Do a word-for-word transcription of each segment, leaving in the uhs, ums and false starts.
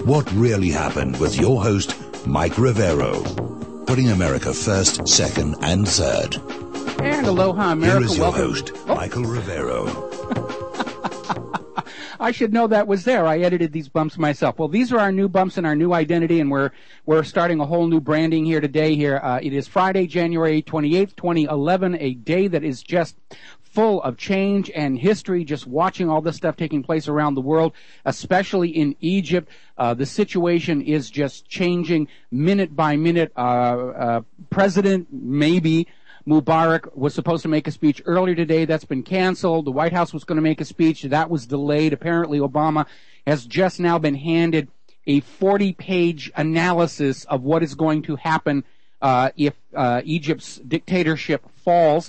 What Really Happened with your host, Mike Rivero. Putting America first, second, and third. And aloha, America. Here is your Welcome. host, oh. Michael Rivero. I should know that was there. I edited these bumps myself. Well, these are our new bumps and our new identity, and we're we're starting a whole new branding here today. Here, uh, it is Friday, January twenty-eighth, twenty eleven, a day that is just full of change and history. Just watching all this stuff taking place around the world, especially in Egypt, uh, the situation is just changing minute by minute. Uh, uh, President maybe. Mubarak was supposed to make a speech earlier today. That's been canceled. The White House was going to make a speech. That was delayed. Apparently, Obama has just now been handed a forty-page analysis of what is going to happen uh, if uh, Egypt's dictatorship falls.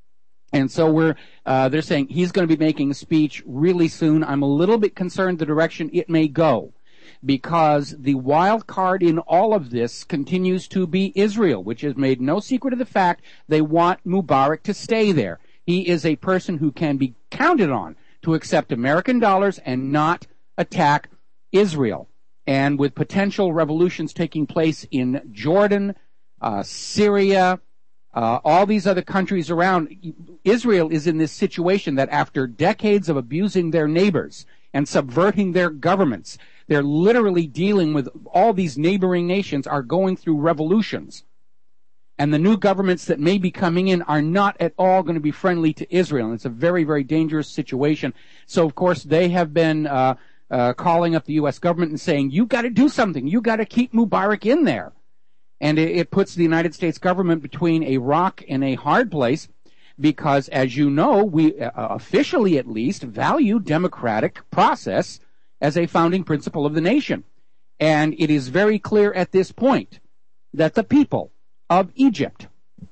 And so we're uh, they're saying he's going to be making a speech really soon. I'm a little bit concerned the direction it may go, because the wild card in all of this continues to be Israel, which has made no secret of the fact they want Mubarak to stay there. He is a person who can be counted on to accept American dollars and not attack Israel. And with potential revolutions taking place in Jordan, uh, Syria, uh, all these other countries around, Israel is in this situation that after decades of abusing their neighbors and subverting their governments, they're literally dealing with all these neighboring nations are going through revolutions. And the new governments that may be coming in are not at all going to be friendly to Israel. And it's a very, very dangerous situation. So, of course, they have been uh, uh, calling up the U S government and saying, you got to do something. You got to keep Mubarak in there. And it, it puts the United States government between a rock and a hard place because, as you know, we uh, officially at least value democratic process as a founding principle of the nation. And it is very clear at this point that the people of Egypt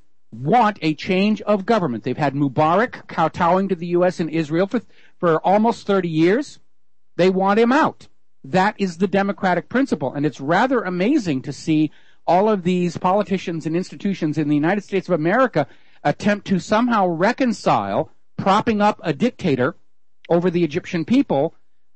want a change of government. They've had Mubarak kowtowing to the U S and Israel for, for almost thirty years. They want him out. That is the democratic principle. And it's rather amazing to see all of these politicians and institutions in the United States of America attempt to somehow reconcile propping up a dictator over the Egyptian people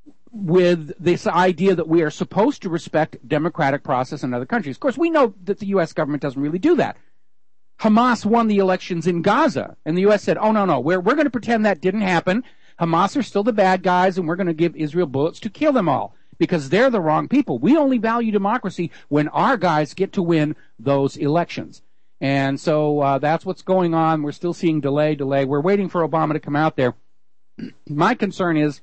with this idea that we are supposed to respect democratic process in other countries. Of course, we know that the U S government doesn't really do that. Hamas won the elections in Gaza, and the U S said, oh, no, no, we're, we're going to pretend that didn't happen. Hamas are still the bad guys, and we're going to give Israel bullets to kill them all, because they're the wrong people. We only value democracy when our guys get to win those elections. And so uh, that's what's going on. We're still seeing delay, delay. We're waiting for Obama to come out there. My concern is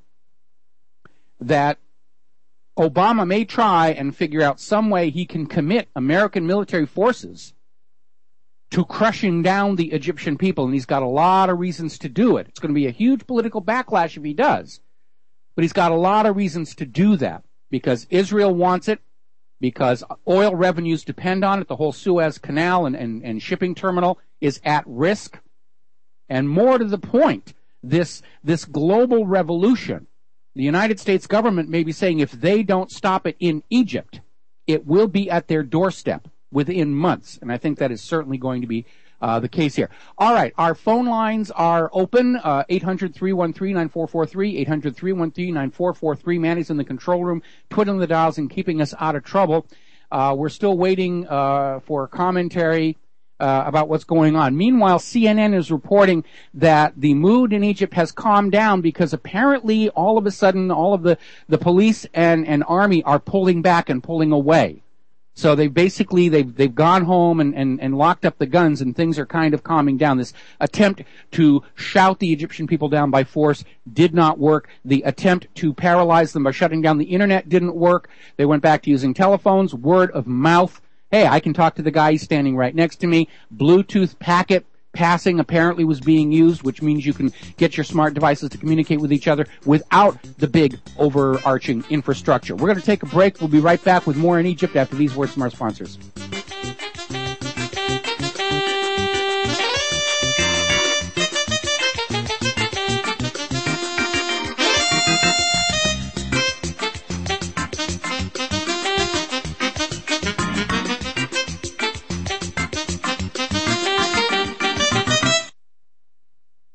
that Obama may try and figure out some way he can commit American military forces to crushing down the Egyptian people, and he's got a lot of reasons to do it. It's going to be a huge political backlash if he does, but he's got a lot of reasons to do that, because Israel wants it, because oil revenues depend on it. The whole Suez Canal and, and, and shipping terminal is at risk, and more to the point, this this global revolution, the United States government may be saying if they don't stop it in Egypt, it will be at their doorstep within months. And I think that is certainly going to be uh, the case here. All right, our phone lines are open, uh, eight hundred, three one three, nine four four three, eight hundred, three one three, nine four four three. Manny's in the control room, twiddling the dials and keeping us out of trouble. Uh, we're still waiting uh, for commentary Uh, about what's going on. Meanwhile, C N N is reporting that the mood in Egypt has calmed down because apparently all of a sudden all of the, the police and, and army are pulling back and pulling away. So they basically, they've, they've gone home and, and, and locked up the guns, and things are kind of calming down. This attempt to shout the Egyptian people down by force did not work. The attempt to paralyze them by shutting down the internet didn't work. They went back to using telephones, word of mouth. Hey, I can talk to the guy standing right next to me. Bluetooth packet passing apparently was being used, which means you can get your smart devices to communicate with each other without the big overarching infrastructure. We're going to take a break. We'll be right back with more in Egypt after these words from our sponsors. The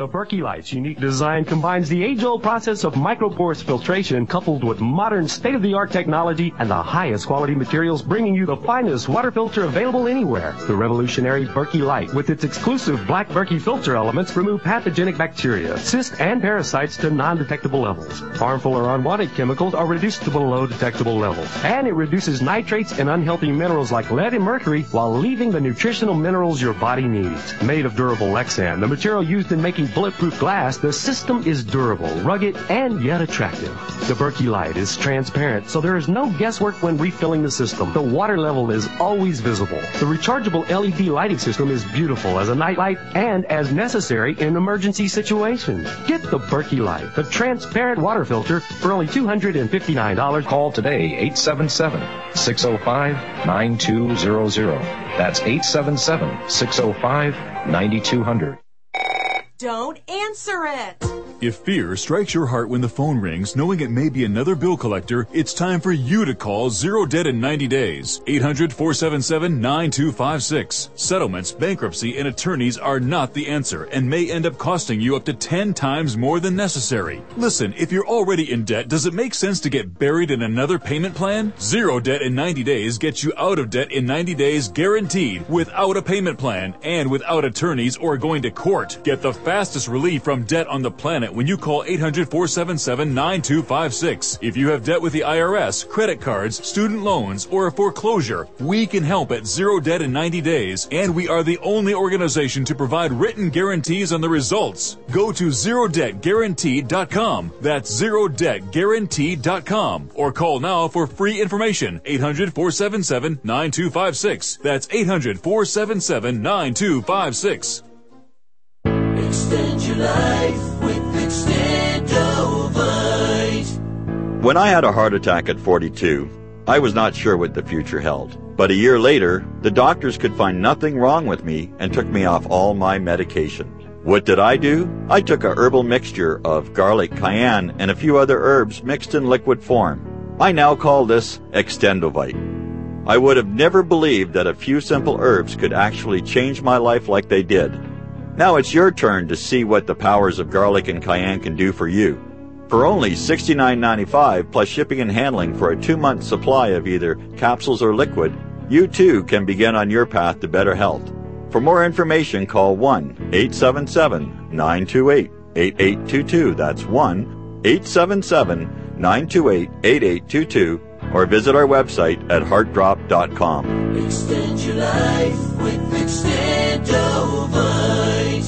The Berkey Light's unique design combines the age-old process of microporous filtration coupled with modern state-of-the-art technology and the highest quality materials, bringing you the finest water filter available anywhere. The revolutionary Berkey Light, with its exclusive black Berkey filter elements, remove pathogenic bacteria, cysts, and parasites to non-detectable levels. Harmful or unwanted chemicals are reduced to below detectable levels. And it reduces nitrates and unhealthy minerals like lead and mercury while leaving the nutritional minerals your body needs. Made of durable Lexan, the material used in making bulletproof glass, the system is durable, rugged, and yet attractive. The Berkey Light is transparent, so there is no guesswork when refilling the system. The water level is always visible. The rechargeable L E D lighting system is beautiful as a nightlight and as necessary in emergency situations. Get the Berkey Light, the transparent water filter, for only two hundred fifty-nine dollars. Call today, eight seven seven, six oh five, nine two zero zero. That's eight seven seven, six oh five, nine two zero zero. Don't answer it. If fear strikes your heart when the phone rings, knowing it may be another bill collector, it's time for you to call Zero Debt in ninety days. eight hundred, four seven seven, nine two five six. Settlements, bankruptcy, and attorneys are not the answer and may end up costing you up to ten times more than necessary. Listen, if you're already in debt, does it make sense to get buried in another payment plan? Zero Debt in ninety days gets you out of debt in ninety days guaranteed, without a payment plan and without attorneys or going to court. Get the fastest relief from debt on the planet when you call eight hundred, four seven seven, nine two five six. If you have debt with the I R S, credit cards, student loans, or a foreclosure, we can help at Zero Debt in ninety days, and we are the only organization to provide written guarantees on the results. Go to zero debt guaranteed dot com. That's zero debt guaranteed dot com. Or call now for free information. eight hundred, four seven seven, nine two five six. That's eight hundred, four seven seven, nine two five six. Extend your life with Extendovite. When I had a heart attack at forty-two, I was not sure what the future held. But a year later, the doctors could find nothing wrong with me and took me off all my medication. What did I do? I took a herbal mixture of garlic, cayenne, and a few other herbs mixed in liquid form. I now call this Extendovite. I would have never believed that a few simple herbs could actually change my life like they did. Now it's your turn to see what the powers of garlic and cayenne can do for you. For only sixty-nine ninety-five plus shipping and handling for a two-month supply of either capsules or liquid, you too can begin on your path to better health. For more information, call one eight seven seven, nine two eight, eight eight two two. That's one eight seven seven, nine two eight, eight eight two two, or visit our website at heart drop dot com. Extend your life with Extendovite.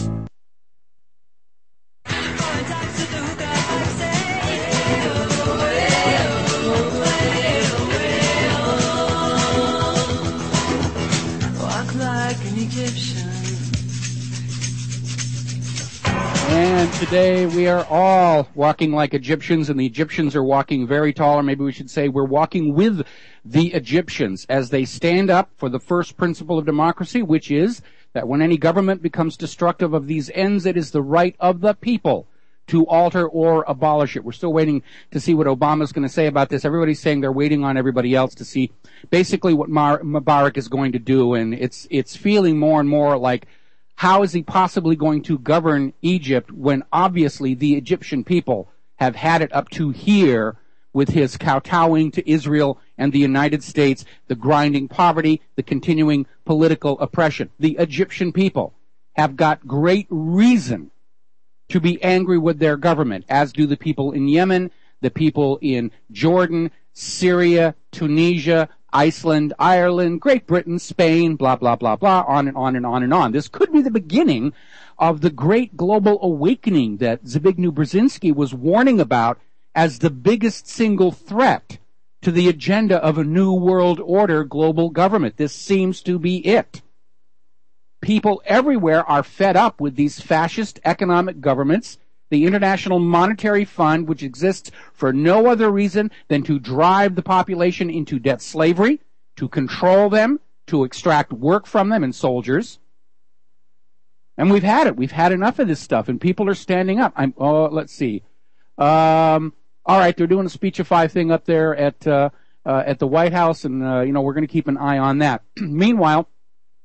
And today we are all walking like Egyptians, and the Egyptians are walking very tall, or maybe we should say we're walking with the Egyptians as they stand up for the first principle of democracy, which is that when any government becomes destructive of these ends, it is the right of the people to alter or abolish it. We're still waiting to see what Obama's going to say about this. Everybody's saying they're waiting on everybody else to see basically what Mar- Mubarak is going to do, and it's it's feeling more and more like, how is he possibly going to govern Egypt when obviously the Egyptian people have had it up to here with his kowtowing to Israel and the United States, the grinding poverty, the continuing political oppression. The Egyptian people have got great reason to be angry with their government, as do the people in Yemen, the people in Jordan, Syria, Tunisia, Iceland, Ireland, Great Britain, Spain, blah, blah, blah, blah, on and on and on and on. This could be the beginning of the great global awakening that Zbigniew Brzezinski was warning about as the biggest single threat to the agenda of a new world order global government. This seems to be it. People everywhere are fed up with these fascist economic governments. The International Monetary Fund, which exists for no other reason than to drive the population into debt slavery, to control them, to extract work from them and soldiers. And we've had it. We've had enough of this stuff, and people are standing up. I'm, oh, let's see. Um, all right, they're doing a Speechify thing up there at uh, uh, at the White House, and uh, you know we're going to keep an eye on that. Meanwhile,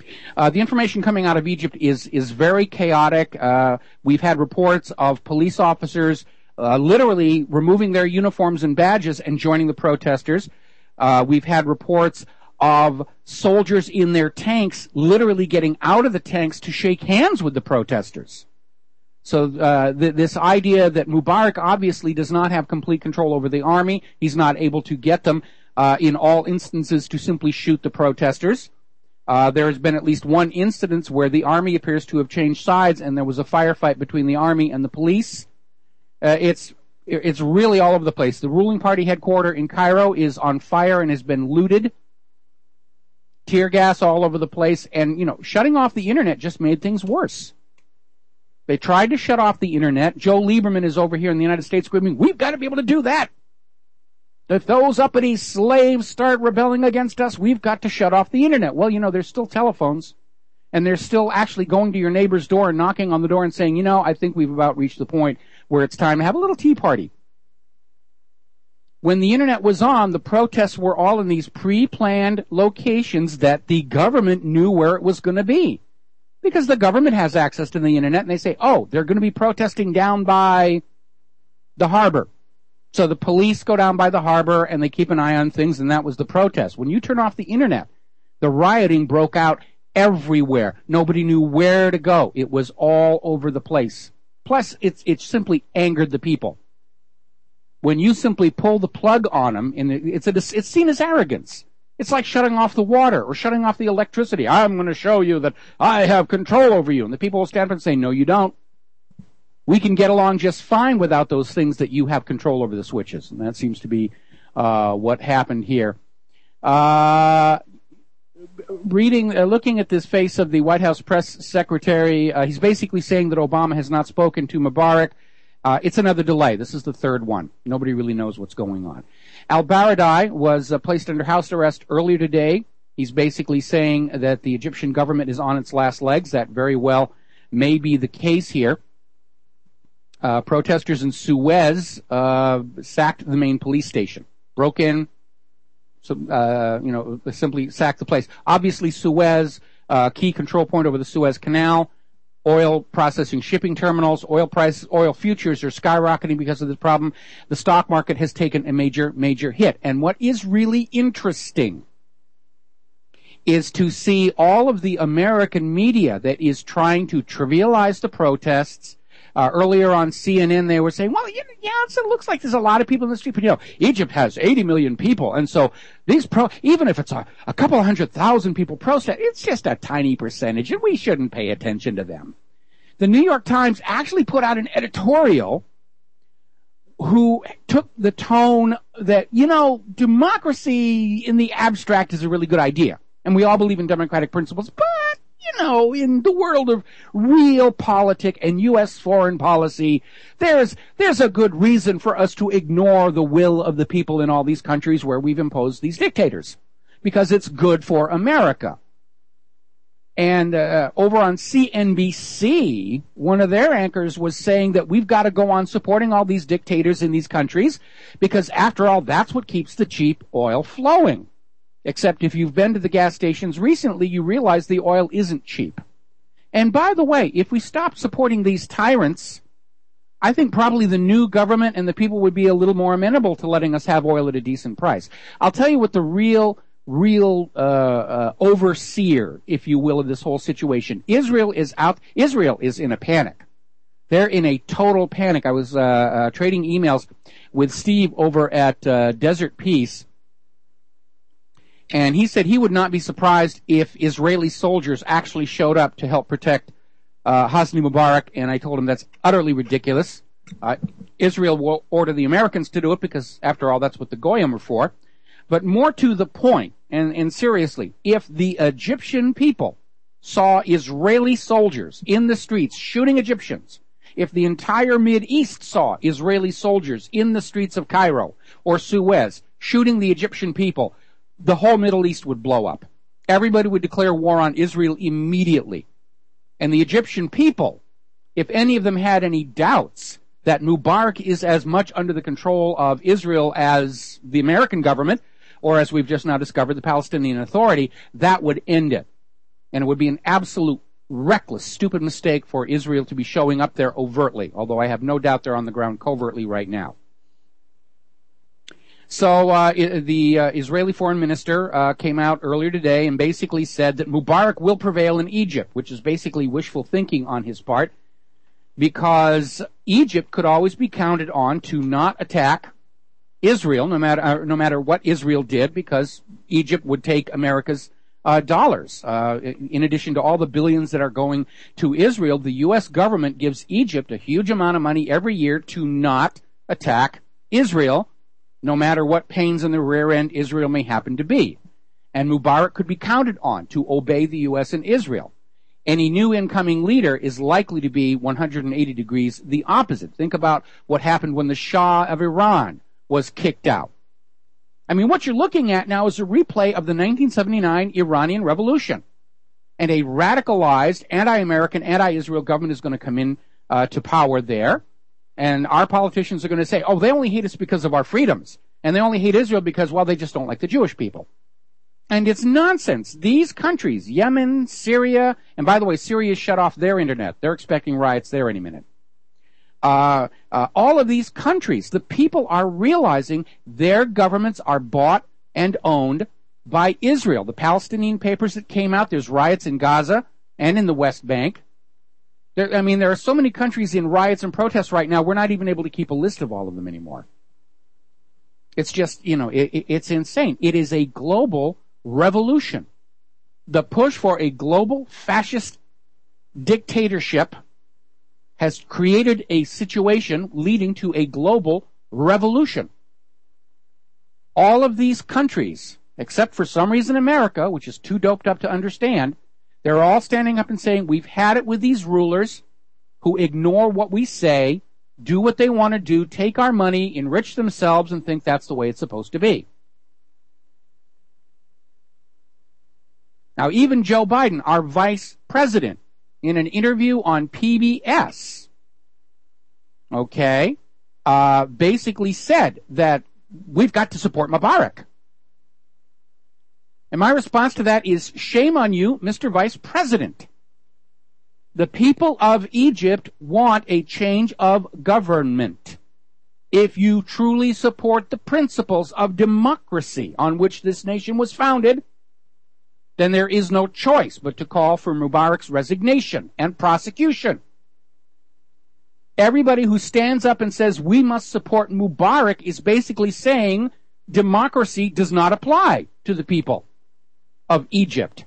Uh, the information coming out of Egypt is is very chaotic. Uh, we've had reports of police officers uh, literally removing their uniforms and badges and joining the protesters. Uh, we've had reports of soldiers in their tanks literally getting out of the tanks to shake hands with the protesters. So uh, th- this idea that Mubarak obviously does not have complete control over the army, he's not able to get them uh, in all instances to simply shoot the protesters. Uh, there has been at least one incident where the army appears to have changed sides and there was a firefight between the army and the police. Uh, it's it's really all over the place. The ruling party headquarters in Cairo is on fire and has been looted. Tear gas all over the place. And, you know, shutting off the internet just made things worse. They tried to shut off the internet. Joe Lieberman is over here in the United States screaming, we've got to be able to do that. If those uppity slaves start rebelling against us, we've got to shut off the internet. Well, you know, there's still telephones, and they're still actually going to your neighbor's door and knocking on the door and saying, you know, I think we've about reached the point where it's time to have a little tea party. When the internet was on, the protests were all in these pre-planned locations that the government knew where it was going to be. Because the government has access to the internet, and they say, oh, they're going to be protesting down by the harbor. So the police go down by the harbor and they keep an eye on things, and that was the protest. When you turn off the internet, the rioting broke out everywhere. Nobody knew where to go. It was all over the place. Plus, it's, it simply angered the people. When you simply pull the plug on them, and it's, a, it's seen as arrogance. It's like shutting off the water or shutting off the electricity. I'm going to show you that I have control over you. And the people will stand up and say, no, you don't. We can get along just fine without those things that you have control over the switches. And that seems to be uh, what happened here. Uh, reading, uh, looking at this face of the White House press secretary, uh, he's basically saying that Obama has not spoken to Mubarak. Uh, it's another delay. This is the third one. Nobody really knows what's going on. Al-Baradei was uh, placed under house arrest earlier today. He's basically saying that the Egyptian government is on its last legs. That very well may be the case here. Uh, protesters in Suez uh, sacked the main police station, broke in, so, uh, you know, simply sacked the place. Obviously, Suez, uh, key control point over the Suez Canal, oil processing shipping terminals, oil prices, oil futures are skyrocketing because of this problem. The stock market has taken a major, major hit. And what is really interesting is to see all of the American media that is trying to trivialize the protests. Uh, earlier on C N N, they were saying, well, yeah, it looks like there's a lot of people in the street, but you know, Egypt has eighty million people, and so these pro, even if it's a, a couple of hundred thousand people protest, it's just a tiny percentage, and we shouldn't pay attention to them. The New York Times actually put out an editorial who took the tone that, you know, democracy in the abstract is a really good idea, and we all believe in democratic principles, but you know, in the world of real politics and U S foreign policy, there's there's a good reason for us to ignore the will of the people in all these countries where we've imposed these dictators, because it's good for America. And uh, over on C N B C, one of their anchors was saying that we've got to go on supporting all these dictators in these countries, because after all, that's what keeps the cheap oil flowing. Except if you've been to the gas stations recently, you realize the oil isn't cheap. And by the way, if we stopped supporting these tyrants, I think probably the new government and the people would be a little more amenable to letting us have oil at a decent price. I'll tell you what the real, real uh, uh overseer, if you will, of this whole situation. Israel is out. Israel is in a panic. They're in a total panic. I was uh, uh trading emails with Steve over at uh, Desert Peace. And he said he would not be surprised if Israeli soldiers actually showed up to help protect uh, Hosni Mubarak. And I told him that's utterly ridiculous. Uh, Israel will order the Americans to do it because, after all, that's what the Goyim are for. But more to the point, and, and seriously, if the Egyptian people saw Israeli soldiers in the streets shooting Egyptians, if the entire Mideast saw Israeli soldiers in the streets of Cairo or Suez shooting the Egyptian people, the whole Middle East would blow up. Everybody would declare war on Israel immediately. And the Egyptian people, if any of them had any doubts that Mubarak is as much under the control of Israel as the American government, or as we've just now discovered, the Palestinian Authority, that would end it. And it would be an absolute reckless, stupid mistake for Israel to be showing up there overtly, although I have no doubt they're on the ground covertly right now. So uh, the uh, Israeli foreign minister uh, came out earlier today and basically said that Mubarak will prevail in Egypt, which is basically wishful thinking on his part, because Egypt could always be counted on to not attack Israel, no matter uh, no matter what Israel did, because Egypt would take America's uh, dollars. Uh, in addition to all the billions that are going to Israel, the U S government gives Egypt a huge amount of money every year to not attack Israel, no matter what pains in the rear end Israel may happen to be. And Mubarak could be counted on to obey the U S and Israel. Any new incoming leader is likely to be one hundred eighty degrees the opposite. Think about what happened when the Shah of Iran was kicked out. I mean, what you're looking at now is a replay of the nineteen seventy-nine Iranian Revolution. And a radicalized anti-American, anti-Israel government is going to come in uh, to power there. And our politicians are going to say, oh, they only hate us because of our freedoms. And they only hate Israel because, well, they just don't like the Jewish people. And it's nonsense. These countries, Yemen, Syria, and by the way, Syria shut off their internet. They're expecting riots there any minute. Uh, uh, all of these countries, the people are realizing their governments are bought and owned by Israel. The Palestinian papers that came out, there's riots in Gaza and in the West Bank. There, I mean, there are so many countries in riots and protests right now, we're not even able to keep a list of all of them anymore. It's just, you know, it, it's insane. It is a global revolution. The push for a global fascist dictatorship has created a situation leading to a global revolution. All of these countries, except for some reason America, which is too doped up to understand, they're all standing up and saying, we've had it with these rulers who ignore what we say, do what they want to do, take our money, enrich themselves, and think that's the way it's supposed to be. Now, even Joe Biden, our vice president, in an interview on P B S, okay, uh, basically said that we've got to support Mubarak. And my response to that is, shame on you, Mister Vice President. The people of Egypt want a change of government. If you truly support the principles of democracy on which this nation was founded, then there is no choice but to call for Mubarak's resignation and prosecution. Everybody who stands up and says we must support Mubarak is basically saying democracy does not apply to the people of Egypt.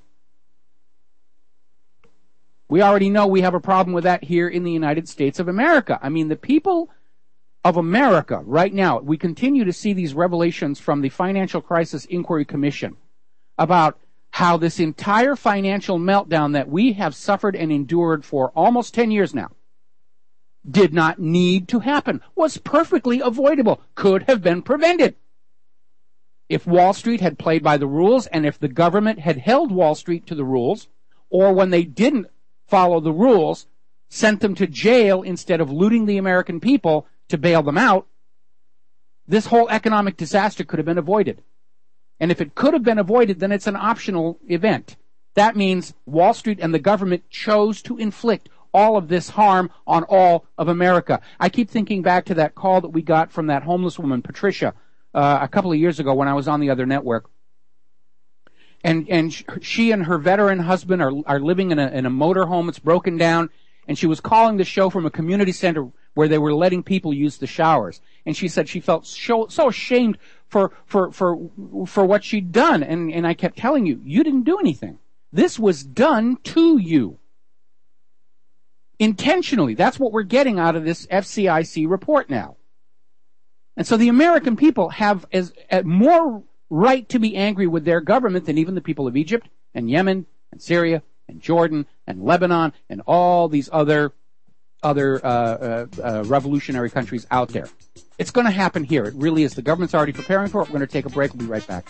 We already know we have a problem with that here in the United States of America. I mean, the people of America right now, we continue to see these revelations from the Financial Crisis Inquiry Commission about how this entire financial meltdown that we have suffered and endured for almost ten years now did not need to happen, was perfectly avoidable, could have been prevented. If Wall Street had played by the rules, and if the government had held Wall Street to the rules, or when they didn't follow the rules, sent them to jail instead of looting the American people to bail them out, this whole economic disaster could have been avoided. And if it could have been avoided, then it's an optional event. That means Wall Street and the government chose to inflict all of this harm on all of America. I keep thinking back to that call that we got from that homeless woman, Patricia, uh, a couple of years ago when I was on the other network. And and she and her veteran husband are are living in a in a motor home. It's broken down, and she was calling the show from a community center where they were letting people use the showers. And she said she felt so, so ashamed for for for for what she'd done. And and I kept telling you, you didn't do anything. This was done to you intentionally. That's what we're getting out of this F C I C report now. And so the American people have as, as more right to be angry with their government than even the people of Egypt and Yemen and Syria and Jordan and Lebanon and all these other other uh, uh, uh, revolutionary countries out there. It's going to happen here. It really is. The government's already preparing for it. We're going to take a break. We'll be right back.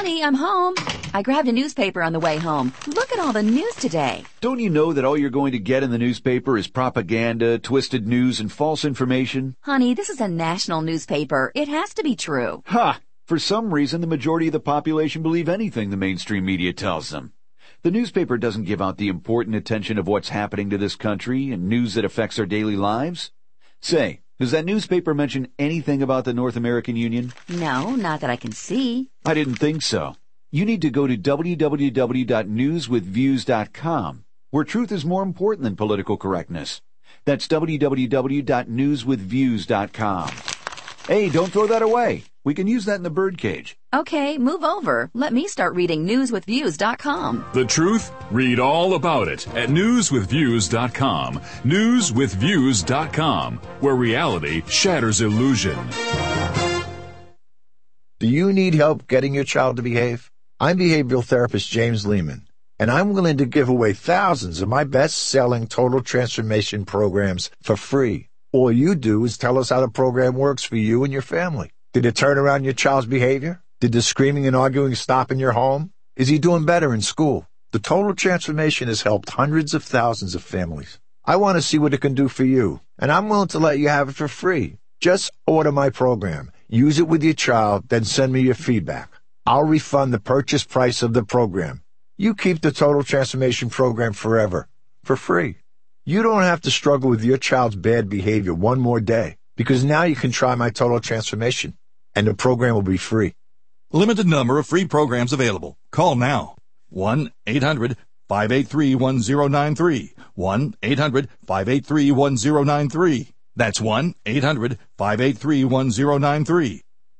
Honey, I'm home. I grabbed a newspaper on the way home. Look at all the news today. Don't you know that all you're going to get in the newspaper is propaganda, twisted news, and false information? Honey, this is a national newspaper. It has to be true. Ha! For some reason, the majority of the population believe anything the mainstream media tells them. The newspaper doesn't give out the important attention of what's happening to this country and news that affects our daily lives. Say, does that newspaper mention anything about the North American Union? No, not that I can see. I didn't think so. You need to go to w w w dot news with views dot com, where truth is more important than political correctness. That's w w w dot news with views dot com. Hey, don't throw that away. We can use that in the birdcage. Okay, move over. Let me start reading news with views dot com. The truth? Read all about it at news with views dot com. news with views dot com, where reality shatters illusion. Do you need help getting your child to behave? I'm behavioral therapist James Lehman, and I'm willing to give away thousands of my best-selling Total Transformation programs for free. All you do is tell us how the program works for you and your family. Did it turn around your child's behavior? Did the screaming and arguing stop in your home? Is he doing better in school? The Total Transformation has helped hundreds of thousands of families. I want to see what it can do for you, and I'm willing to let you have it for free. Just order my program, use it with your child, then send me your feedback. I'll refund the purchase price of the program. You keep the Total Transformation program forever, for free. You don't have to struggle with your child's bad behavior one more day, because now you can try my Total Transformation, and the program will be free. Limited number of free programs available. Call now. one eight hundred five eight three one zero nine three. one eight hundred five eight three one zero nine three. That's one eight hundred five eight three one zero nine three.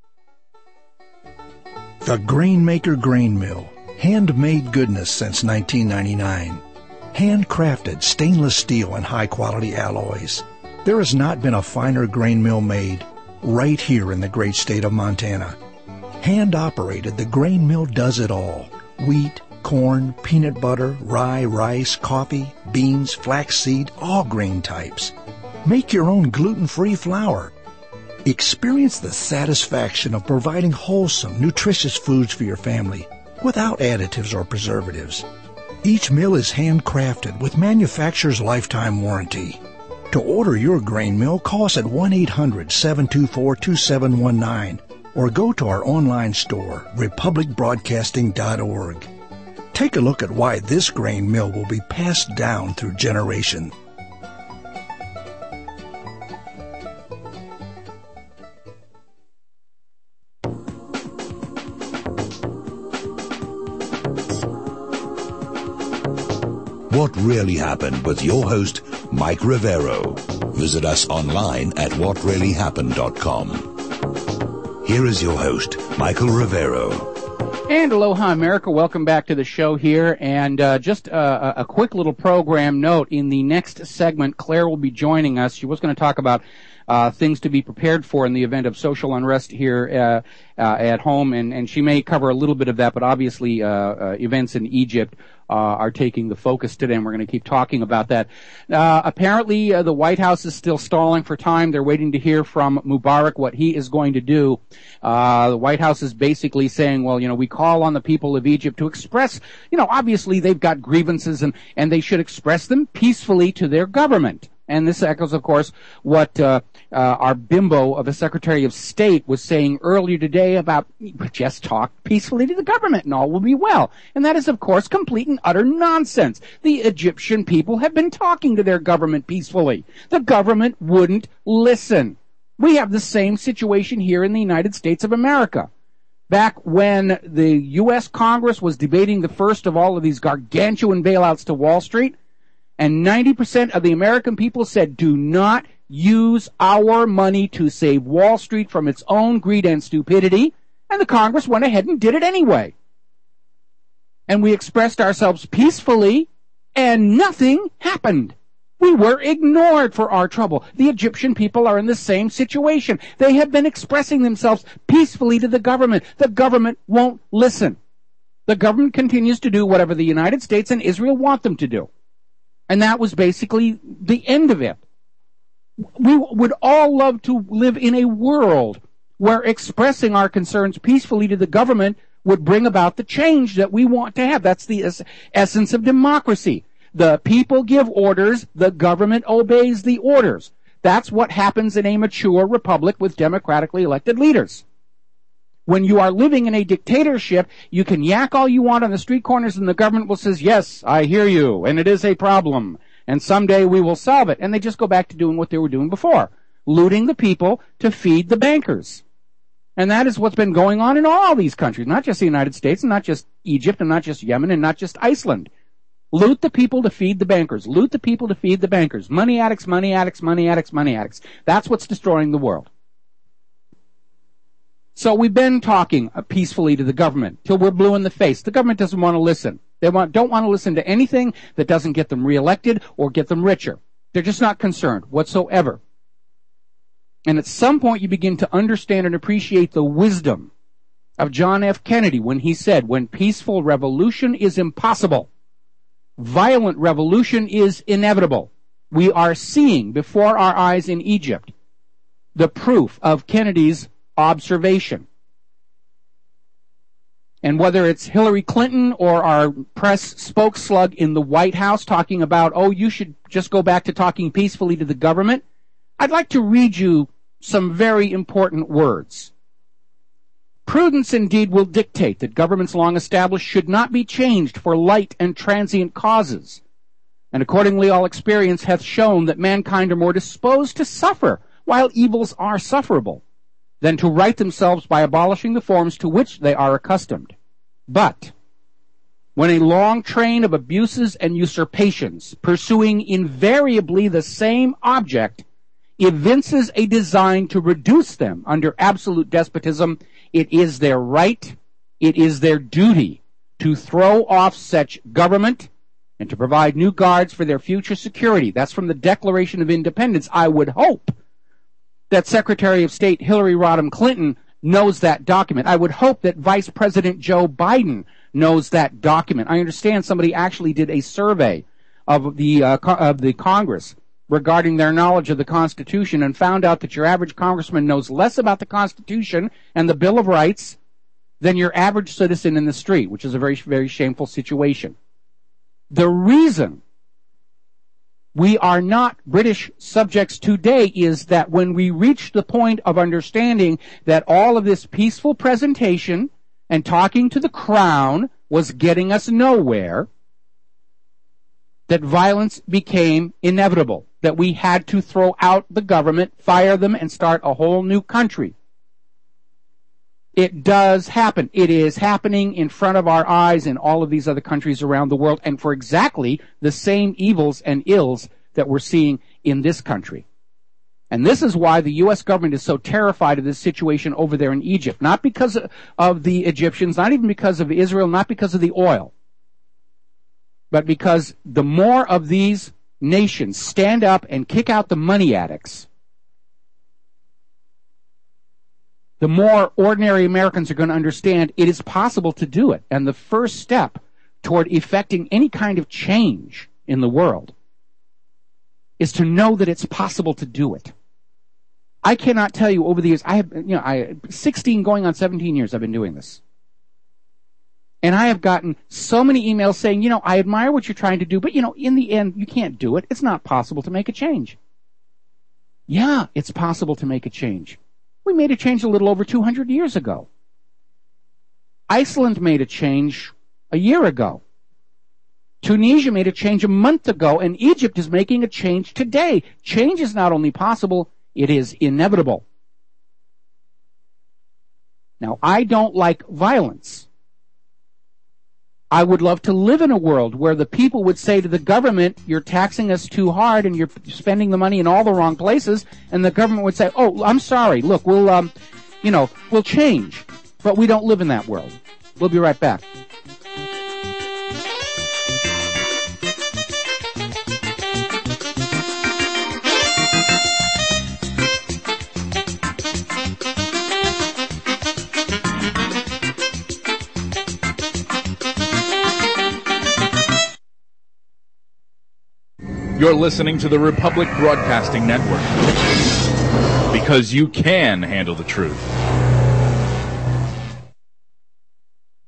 The Grainmaker Grain Mill. Handmade goodness since nineteen ninety-nine. Handcrafted stainless steel and high-quality alloys. There has not been a finer grain mill made right here in the great state of Montana. Hand-operated, the grain mill does it all. Wheat, corn, peanut butter, rye, rice, coffee, beans, flaxseed, all grain types. Make your own gluten-free flour. Experience the satisfaction of providing wholesome, nutritious foods for your family without additives or preservatives. Each mill is handcrafted with manufacturer's lifetime warranty. To order your grain mill, call us at one eight hundred seven two four two seven one nine or go to our online store, republic broadcasting dot org. Take a look at why this grain mill will be passed down through generation. What Really Happened with your host, Mike Rivero. Visit us online at what really happened dot com. Here is your host, Michael Rivero. And aloha, America. Welcome back to the show here. And uh, just uh, a quick little program note. In the next segment, Claire will be joining us. She was going to talk about uh, things to be prepared for in the event of social unrest here uh, uh, at home. And, and she may cover a little bit of that, but obviously uh, uh, events in Egypt Uh, are taking the focus today, and we're going to keep talking about that. Uh, apparently, uh, the White House is still stalling for time. They're waiting to hear from Mubarak what he is going to do. Uh, the White House is basically saying, well, you know, we call on the people of Egypt to express, you know, obviously they've got grievances, and, and they should express them peacefully to their government. And this echoes, of course, what uh, uh, our bimbo of a Secretary of State was saying earlier today about just talk peacefully to the government and all will be well. And that is, of course, complete and utter nonsense. The Egyptian people have been talking to their government peacefully. The government wouldn't listen. We have the same situation here in the United States of America. Back when the U S Congress was debating the first of all of these gargantuan bailouts to Wall Street, and ninety percent of the American people said, do not use our money to save Wall Street from its own greed and stupidity. And the Congress went ahead and did it anyway. And we expressed ourselves peacefully, and nothing happened. We were ignored for our trouble. The Egyptian people are in the same situation. They have been expressing themselves peacefully to the government. The government won't listen. The government continues to do whatever the United States and Israel want them to do. And that was basically the end of it. We would all love to live in a world where expressing our concerns peacefully to the government would bring about the change that we want to have. That's the es- essence of democracy. The people give orders, the government obeys the orders. That's what happens in a mature republic with democratically elected leaders. When you are living in a dictatorship, you can yak all you want on the street corners and the government will say, yes, I hear you, and it is a problem, and someday we will solve it. And they just go back to doing what they were doing before, looting the people to feed the bankers. And that is what's been going on in all these countries, not just the United States, and not just Egypt, and not just Yemen, and not just Iceland. Loot the people to feed the bankers. Loot the people to feed the bankers. Money addicts, money addicts, money addicts, money addicts. That's what's destroying the world. So we've been talking peacefully to the government till we're blue in the face. The government doesn't want to listen. They want, don't want to listen to anything that doesn't get them reelected or get them richer. They're just not concerned whatsoever. And at some point you begin to understand and appreciate the wisdom of John F. Kennedy when he said, when peaceful revolution is impossible, violent revolution is inevitable. We are seeing before our eyes in Egypt the proof of Kennedy's observation. And whether it's Hillary Clinton or our press spokeslug in the White House talking about, oh, you should just go back to talking peacefully to the government, I'd like to read you some very important words. Prudence indeed will dictate that governments long established should not be changed for light and transient causes. And accordingly all experience hath shown that mankind are more disposed to suffer, while evils are sufferable, than to right themselves by abolishing the forms to which they are accustomed. But when a long train of abuses and usurpations, pursuing invariably the same object, evinces a design to reduce them under absolute despotism, it is their right, it is their duty to throw off such government and to provide new guards for their future security. That's from the Declaration of Independence. I would hope that Secretary of State Hillary Rodham Clinton knows that document. I would hope that Vice President Joe Biden knows that document. I understand somebody actually did a survey of the uh, co- of the Congress regarding their knowledge of the Constitution and found out that your average congressman knows less about the Constitution and the Bill of Rights than your average citizen in the street, which is a very, very shameful situation. The reason we are not British subjects today is that when we reach the point of understanding that all of this peaceful presentation and talking to the crown was getting us nowhere, that violence became inevitable, that we had to throw out the government, fire them, and start a whole new country. It does happen. It is happening in front of our eyes in all of these other countries around the world, and for exactly the same evils and ills that we're seeing in this country. And this is why the U S government is so terrified of this situation over there in Egypt. Not because of the Egyptians, not even because of Israel, not because of the oil, but because the more of these nations stand up and kick out the money addicts, the more ordinary Americans are going to understand it is possible to do it. And the first step toward effecting any kind of change in the world is to know that it's possible to do it. I cannot tell you over the years, I have, you know, I, sixteen going on seventeen years I've been doing this. And I have gotten so many emails saying, you know, I admire what you're trying to do, but, you know, in the end, you can't do it. It's not possible to make a change. Yeah, it's possible to make a change. We made a change a little over two hundred years ago. Iceland made a change a year ago. Tunisia made a change a month ago, and Egypt is making a change today. Change is not only possible, it is inevitable. Now, I don't like violence. I would love to live in a world where the people would say to the government, you're taxing us too hard and you're spending the money in all the wrong places, and the government would say, oh, I'm sorry, look, we'll, um, you know, we'll change. But we don't live in that world. We'll be right back. You're listening to the Republic Broadcasting Network, because you can handle the truth.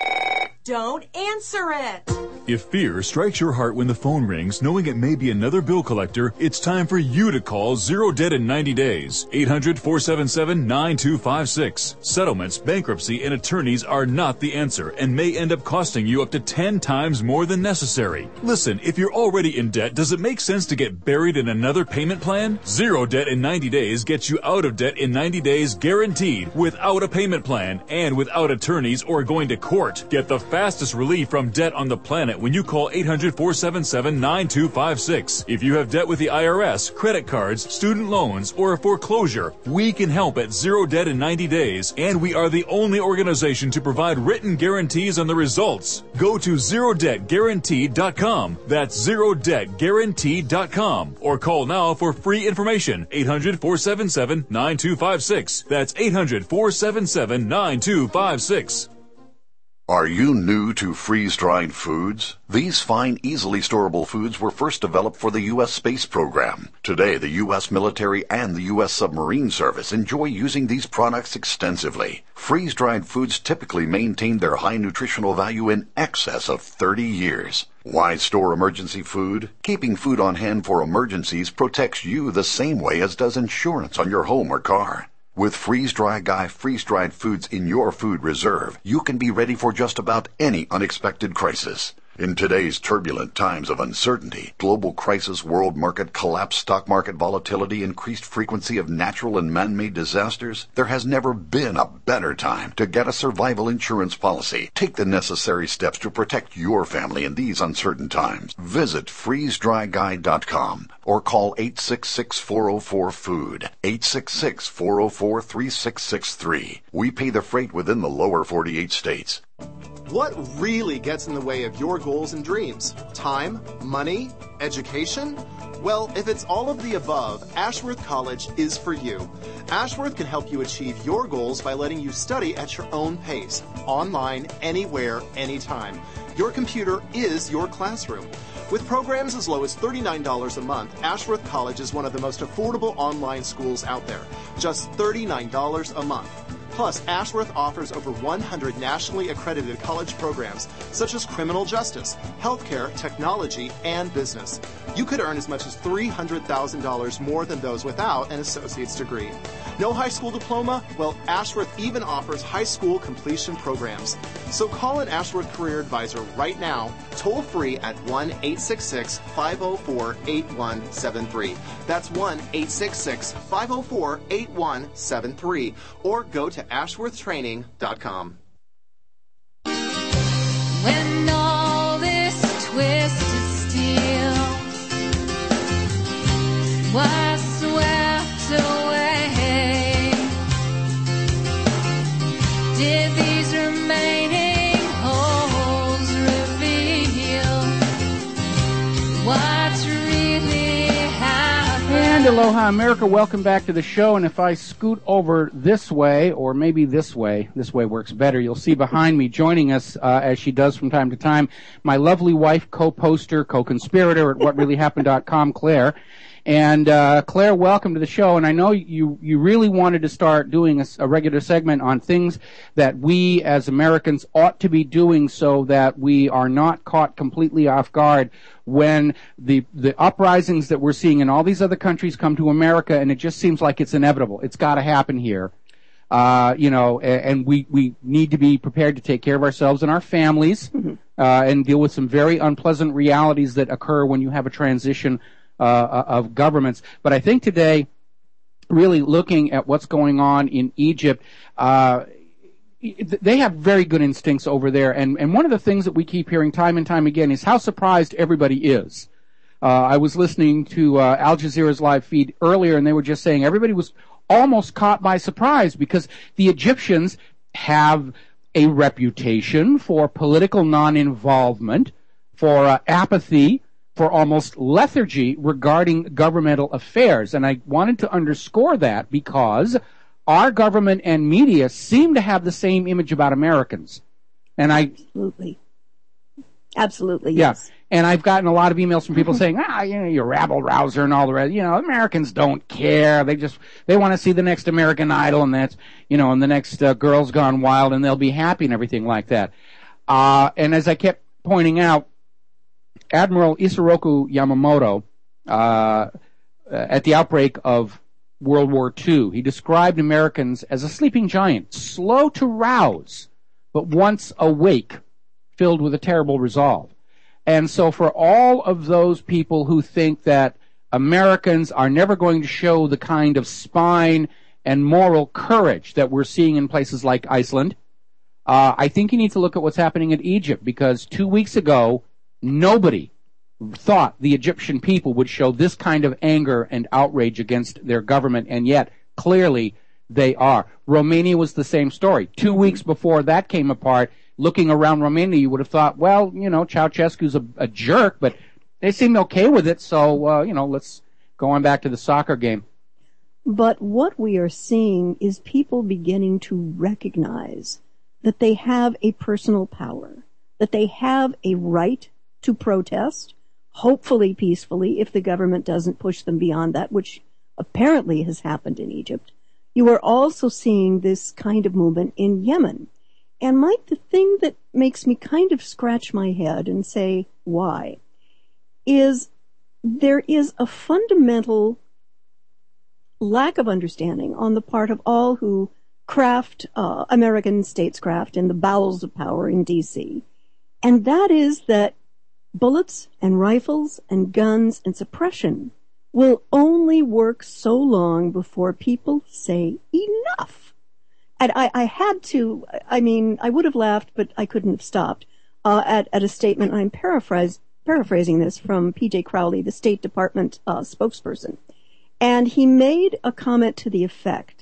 Don't answer it. If fear strikes your heart when the phone rings, knowing it may be another bill collector, it's time for you to call Zero Debt in ninety days. eight hundred, four seven seven, nine two five six. Settlements, bankruptcy, and attorneys are not the answer and may end up costing you up to ten times more than necessary. Listen, if you're already in debt, does it make sense to get buried in another payment plan? Zero Debt in ninety days gets you out of debt in ninety days guaranteed, without a payment plan and without attorneys or going to court. Get the fastest relief from debt on the planet when you call eight hundred, four seven seven, nine two five six. If you have debt with the I R S, credit cards, student loans, or a foreclosure, we can help at Zero Debt in ninety days, and we are the only organization to provide written guarantees on the results. Go to zero debt guaranteed dot com. That's zero debt guaranteed dot com. Or call now for free information. eight hundred, four seven seven, nine two five six. That's eight hundred, four seven seven, nine two five six. Are you new to freeze-dried foods? These fine, easily storable foods were first developed for the U S space program. Today, the U S military and the U S submarine service enjoy using these products extensively. Freeze-dried foods typically maintain their high nutritional value in excess of thirty years. Why store emergency food? Keeping food on hand for emergencies protects you the same way as does insurance on your home or car. With Freeze Dry Guy freeze-dried foods in your food reserve, you can be ready for just about any unexpected crisis. In today's turbulent times of uncertainty, global crisis, world market collapse, stock market volatility, increased frequency of natural and man-made disasters, there has never been a better time to get a survival insurance policy. Take the necessary steps to protect your family in these uncertain times. Visit freeze dry guy dot com or call eight six six, four zero four, food, eight six six, four zero four, three six six three. We pay the freight within the lower forty-eight states. What really gets in the way of your goals and dreams? Time? Money? Education? Well, if it's all of the above, Ashworth College is for you. Ashworth can help you achieve your goals by letting you study at your own pace, online, anywhere, anytime. Your computer is your classroom. With programs as low as thirty-nine dollars a month, Ashworth College is one of the most affordable online schools out there. Just thirty-nine dollars a month. Plus, Ashworth offers over one hundred nationally accredited college programs, such as criminal justice, healthcare, technology, and business. You could earn as much as three hundred thousand dollars more than those without an associate's degree. No high school diploma? Well, Ashworth even offers high school completion programs. So call an Ashworth Career Advisor right now, toll free at one eight six six, five zero four, eight one seven three. That's one eight six six, five zero four, eight one seven three. Or go to ashworth training dot com. When all this twisted steel was swept away, did these remaining holes reveal what's really happened? And aloha, America. Welcome back to the show. And if I scoot over this way, or maybe this way, this way works better, you'll see behind me joining us, uh, as she does from time to time, my lovely wife, co-poster, co-conspirator at what really happened dot com, Claire. And uh, Claire, welcome to the show. And I know you you really wanted to start doing a, a regular segment on things that we as Americans ought to be doing so that we are not caught completely off guard when the the uprisings that we're seeing in all these other countries come to America, and it just seems like it's inevitable. It's got to happen here. Uh, you know, and, and we, we need to be prepared to take care of ourselves and our families, mm-hmm. uh, and deal with some very unpleasant realities that occur when you have a transition uh, of governments. But I think today, really looking at what's going on in Egypt, uh, they have very good instincts over there. And, and one of the things that we keep hearing time and time again is how surprised everybody is. Uh, I was listening to uh, Al Jazeera's live feed earlier, and they were just saying everybody was almost caught by surprise because the Egyptians have a reputation for political non-involvement, for uh, apathy, for almost lethargy regarding governmental affairs. And I wanted to underscore that because our government and media seem to have the same image about Americans. And I Absolutely. Absolutely, yeah. yes. And I've gotten a lot of emails from people saying, ah, you know, you're rabble-rouser and all the rest. You know, Americans don't care. They just, they want to see the next American Idol and that's, you know, and the next uh, Girls Gone Wild and they'll be happy and everything like that. Uh, and as I kept pointing out, Admiral Isoroku Yamamoto, uh, at the outbreak of World War Two, he described Americans as a sleeping giant, slow to rouse, but once awake, filled with a terrible resolve. And so for all of those people who think that Americans are never going to show the kind of spine and moral courage that we're seeing in places like Iceland, uh, I think you need to look at what's happening in Egypt, because two weeks ago, nobody thought the Egyptian people would show this kind of anger and outrage against their government, and yet clearly they are. Romania was the same story. Two weeks before that came apart, looking around Romania, you would have thought, well, you know, Ceausescu's a, a jerk, but they seem okay with it, so, uh, you know, let's go on back to the soccer game. But what we are seeing is people beginning to recognize that they have a personal power, that they have a right to protest, hopefully peacefully, if the government doesn't push them beyond that, which apparently has happened in Egypt. You are also seeing this kind of movement in Yemen. And Mike, the thing that makes me kind of scratch my head and say, why, is there is a fundamental lack of understanding on the part of all who craft uh, American statescraft in the bowels of power in D C, and that is that bullets and rifles and guns and suppression will only work so long before people say enough. And I, I had to, I mean, I would have laughed, but I couldn't have stopped, uh, at, at a statement, I'm paraphrase, paraphrasing this from P J Crowley, the State Department uh, spokesperson. And he made a comment to the effect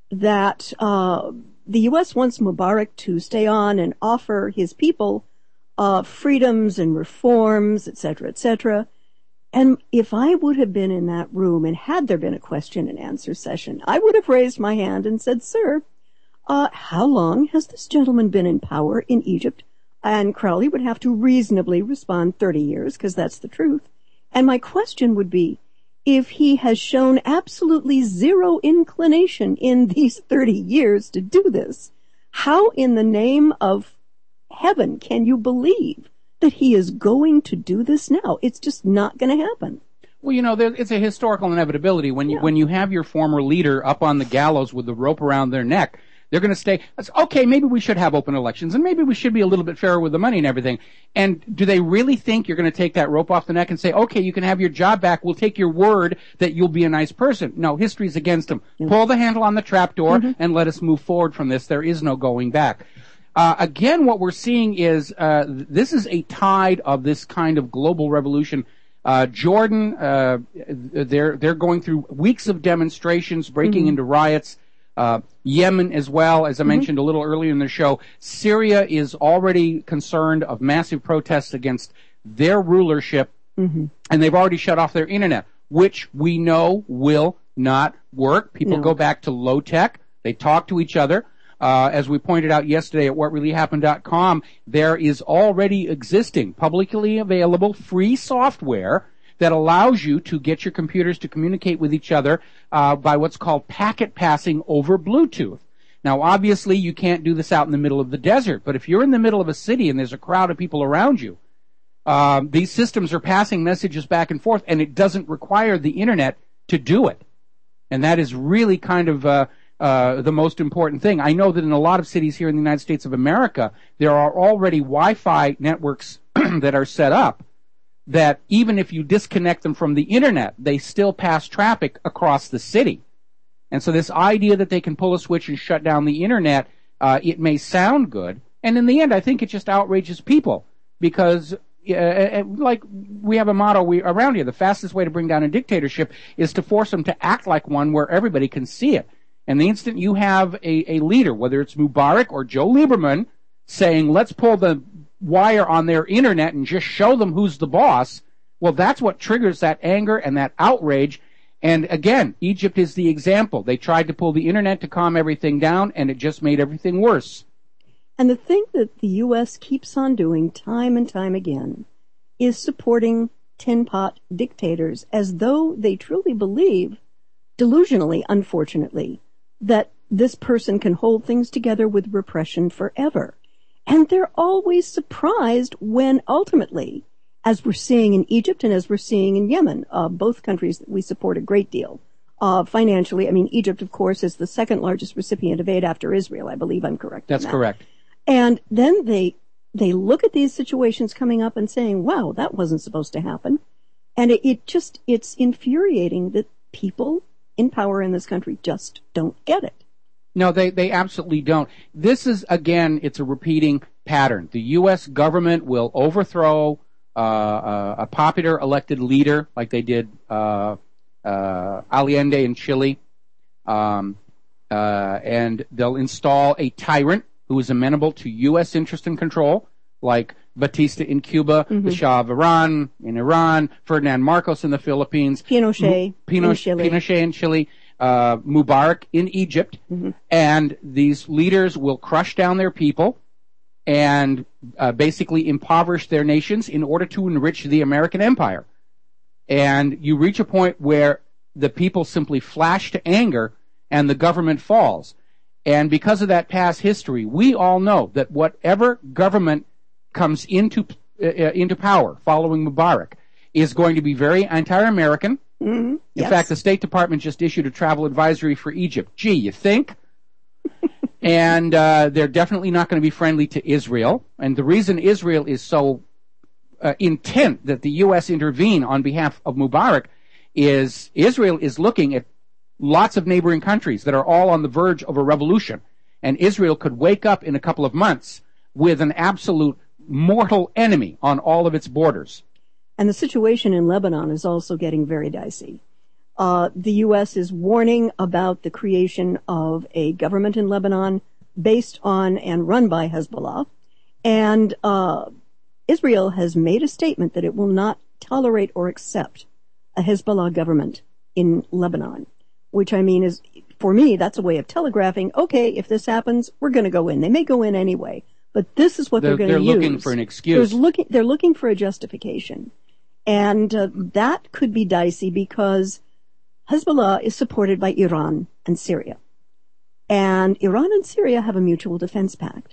that uh, the U S wants Mubarak to stay on and offer his people uh, freedoms and reforms, et cetera, et cetera. And if I would have been in that room and had there been a question and answer session, I would have raised my hand and said, sir, uh, how long has this gentleman been in power in Egypt? And Crowley would have to reasonably respond thirty years, because that's the truth. And my question would be, if he has shown absolutely zero inclination in these thirty years to do this, how in the name of heaven can you believe that he is going to do this now? It's just not going to happen. Well, you know, there, it's a historical inevitability. When you, yeah. when you have your former leader up on the gallows with the rope around their neck, they're going to stay, okay, maybe we should have open elections, and maybe we should be a little bit fairer with the money and everything. And do they really think you're going to take that rope off the neck and say, okay, you can have your job back, we'll take your word that you'll be a nice person? No, history's against them. Mm-hmm. Pull the handle on the trapdoor mm-hmm. and let us move forward from this. There is no going back. Uh, again, what we're seeing is uh, this is a tide of this kind of global revolution. Uh, Jordan, uh, they're they're going through weeks of demonstrations, breaking mm-hmm. into riots. Uh, Yemen as well, as I mm-hmm. mentioned a little earlier in the show. Syria is already concerned of massive protests against their rulership, mm-hmm. and they've already shut off their internet, which we know will not work. People no. go back to low tech. They talk to each other. Uh, as we pointed out yesterday at what really happened dot com, there is already existing publicly available free software that allows you to get your computers to communicate with each other uh, by what's called packet passing over Bluetooth. Now, obviously, you can't do this out in the middle of the desert, but if you're in the middle of a city and there's a crowd of people around you, uh, these systems are passing messages back and forth, and it doesn't require the internet to do it. And that is really kind of uh, uh, the most important thing. I know that in a lot of cities here in the United States of America, there are already Wi-Fi networks that are set up that even if you disconnect them from the internet, they still pass traffic across the city. And so this idea that they can pull a switch and shut down the internet, uh, it may sound good. And in the end, I think it just outrages people because, uh, like we have a motto we, around here, the fastest way to bring down a dictatorship is to force them to act like one where everybody can see it. And the instant you have a, a leader, whether it's Mubarak or Joe Lieberman, saying, let's pull the wire on their internet and just show them who's the boss, well, that's what triggers that anger and that outrage. And again, Egypt is the example. They tried to pull the internet to calm everything down, and it just made everything worse. And the thing that the U S keeps on doing time and time again is supporting tin pot dictators as though they truly believe, delusionally, unfortunately, that this person can hold things together with repression forever. And they're always surprised when ultimately, as we're seeing in Egypt and as we're seeing in Yemen, uh, both countries that we support a great deal uh, financially. I mean, Egypt, of course, is the second largest recipient of aid after Israel. I believe I'm correct. That's that. correct. And then they they look at these situations coming up and saying, wow, that wasn't supposed to happen. And it, it just, it's infuriating that people in power in this country just don't get it. No, they, they absolutely don't. This is, again, it's a repeating pattern. The U S government will overthrow uh, a, a popular elected leader like they did uh, uh, Allende in Chile, um, uh, and they'll install a tyrant who is amenable to U S interest and control, like Batista in Cuba, mm-hmm. the Shah of Iran in Iran, Ferdinand Marcos in the Philippines, Pinochet, Pinochet in Chile. Pinochet in Chile. Uh, Mubarak in Egypt, mm-hmm. and these leaders will crush down their people and uh, basically impoverish their nations in order to enrich the American empire. And you reach a point where the people simply flash to anger and the government falls. And because of that past history, we all know that whatever government comes into uh, into power following Mubarak is going to be very anti-American. Mm-hmm. In yes. fact, the State Department just issued a travel advisory for Egypt. Gee, you think? and uh, they're definitely not going to be friendly to Israel. And the reason Israel is so uh, intent that the U S intervene on behalf of Mubarak is Israel is looking at lots of neighboring countries that are all on the verge of a revolution. And Israel could wake up in a couple of months with an absolute mortal enemy on all of its borders. And the situation in Lebanon is also getting very dicey. Uh, the U S is warning about the creation of a government in Lebanon based on and run by Hezbollah. And uh, Israel has made a statement that it will not tolerate or accept a Hezbollah government in Lebanon, which I mean is, for me, that's a way of telegraphing, okay, if this happens, we're going to go in. They may go in anyway, but this is what they're, they're going to use. They're looking for an excuse. Looking, they're looking for a justification. And uh, that could be dicey because Hezbollah is supported by Iran and Syria. And Iran and Syria have a mutual defense pact.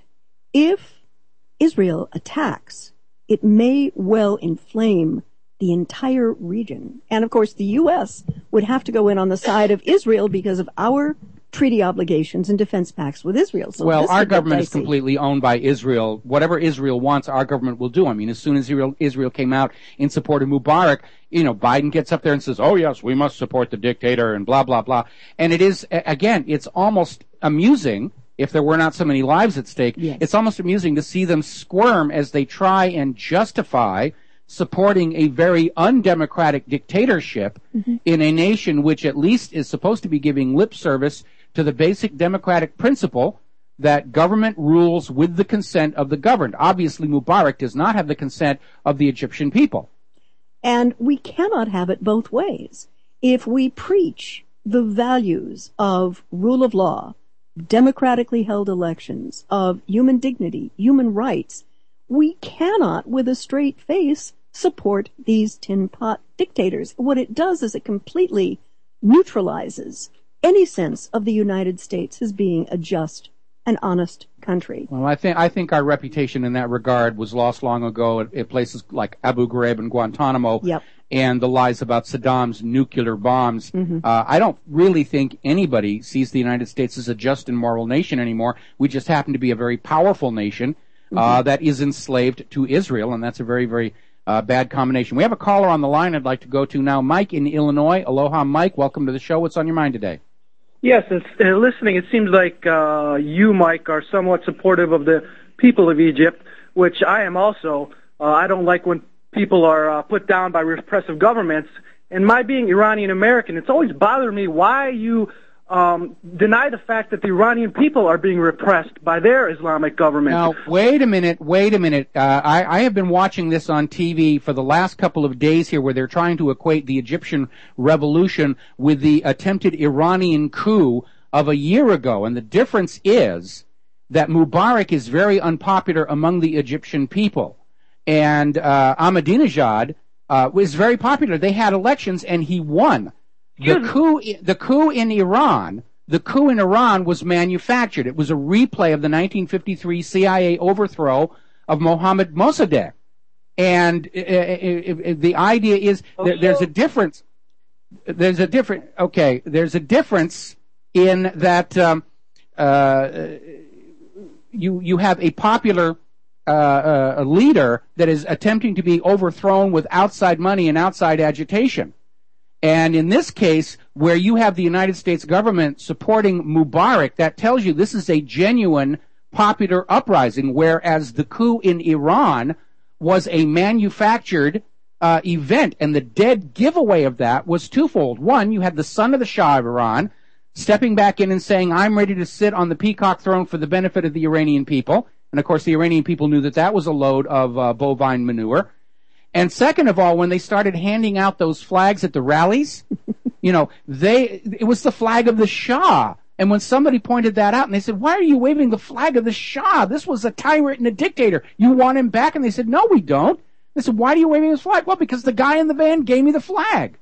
If Israel attacks, it may well inflame the entire region. And of course, the U S would have to go in on the side of Israel because of our treaty obligations and defense pacts with Israel. So well, our government is completely owned by Israel. Whatever Israel wants, our government will do. I mean, as soon as Israel, Israel came out in support of Mubarak, you know, Biden gets up there and says, oh, yes, we must support the dictator and blah, blah, blah. And it is, again, it's almost amusing, if there were not so many lives at stake, yes. It's almost amusing to see them squirm as they try and justify supporting a very undemocratic dictatorship mm-hmm. in a nation which at least is supposed to be giving lip service to the basic democratic principle that government rules with the consent of the governed. Obviously, Mubarak does not have the consent of the Egyptian people. And we cannot have it both ways. If we preach the values of rule of law, democratically held elections, of human dignity, human rights, we cannot, with a straight face, support these tin pot dictators. What it does is it completely neutralizes any sense of the United States as being a just and honest country. Well, I think I think our reputation in that regard was lost long ago at, at places like Abu Ghraib and Guantanamo, yep. and the lies about Saddam's nuclear bombs. Mm-hmm. Uh, I don't really think anybody sees the United States as a just and moral nation anymore. We just happen to be a very powerful nation uh, mm-hmm. that is enslaved to Israel, and that's a very, very uh, bad combination. We have a caller on the line I'd like to go to now. Mike in Illinois. Aloha, Mike. Welcome to the show. What's on your mind today? Yes, and uh, listening, it seems like uh, you, Mike, are somewhat supportive of the people of Egypt, which I am also. Uh, I don't like when people are uh, put down by repressive governments. And my being Iranian American, it's always bothered me why you um, deny the fact that the Iranian people are being repressed by their Islamic government. Now, wait a minute, wait a minute. Uh, I, I have been watching this on T V for the last couple of days here where they're trying to equate the Egyptian revolution with the attempted Iranian coup of a year ago. And the difference is that Mubarak is very unpopular among the Egyptian people. And uh, Ahmadinejad uh, was very popular. They had elections and he won. The coup, the coup in Iran The coup in Iran was manufactured. It was a replay of the nineteen fifty-three C I A overthrow of Mohammad Mossadegh. And uh, uh, uh, the idea is there, there's a difference. There's a different, okay, there's a difference in that um, uh, you you have a popular uh, uh, a leader that is attempting to be overthrown with outside money and outside agitation. And in this case, where you have the United States government supporting Mubarak, that tells you this is a genuine popular uprising, whereas the coup in Iran was a manufactured uh, event, and the dead giveaway of that was twofold. One, you had the son of the Shah of Iran stepping back in and saying, I'm ready to sit on the peacock throne for the benefit of the Iranian people. And of course, the Iranian people knew that that was a load of uh, bovine manure. And second of all, when they started handing out those flags at the rallies, you know, they, it was the flag of the Shah. And when somebody pointed that out and they said, why are you waving the flag of the Shah? This was a tyrant and a dictator. You want him back? And they said, no, we don't. They said, why are you waving his flag? Well, because the guy in the van gave me the flag.